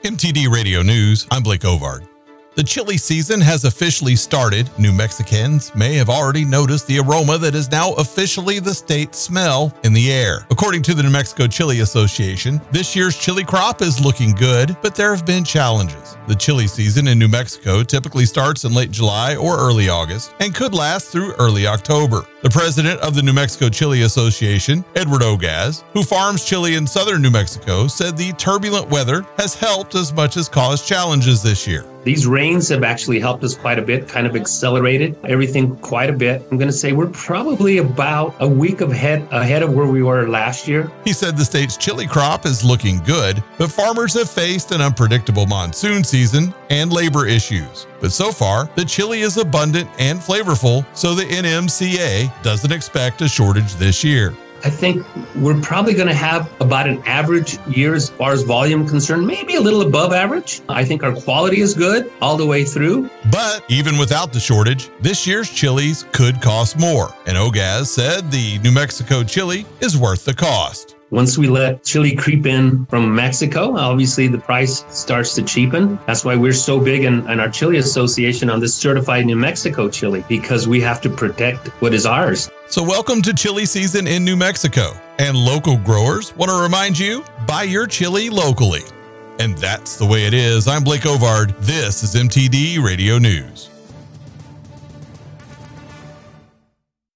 MTD Radio News, I'm Blake Ovard. The chili season has officially started. New Mexicans may have already noticed the aroma that is now officially the state smell in the air. According to the New Mexico Chili Association, this year's chili crop is looking good, but there have been challenges. The chili season in New Mexico typically starts in late July or early August and could last through early October. The president of the New Mexico Chili Association, Edward Ogaz, who farms chili in southern New Mexico, said the turbulent weather has helped as much as caused challenges this year. These rains have actually helped us quite a bit, kind of accelerated everything quite a bit. I'm going to say we're probably about a week ahead of where we were last year. He said the state's chili crop is looking good, but farmers have faced an unpredictable monsoon season and labor issues. But so far, the chili is abundant and flavorful, so the NMCA doesn't expect a shortage this year. I think we're probably going to have about an average year as far as volume concerned, maybe a little above average. I think our quality is good all the way through. But even without the shortage, this year's chilies could cost more. And Ogaz said the New Mexico chili is worth the cost. Once we let chili creep in from Mexico, obviously the price starts to cheapen. That's why we're so big in our chili association on this certified New Mexico chili, because we have to protect what is ours. So welcome to chili season in New Mexico. And local growers want to remind you, buy your chili locally. And that's the way it is. I'm Blake Ovard. This is MTD Radio News.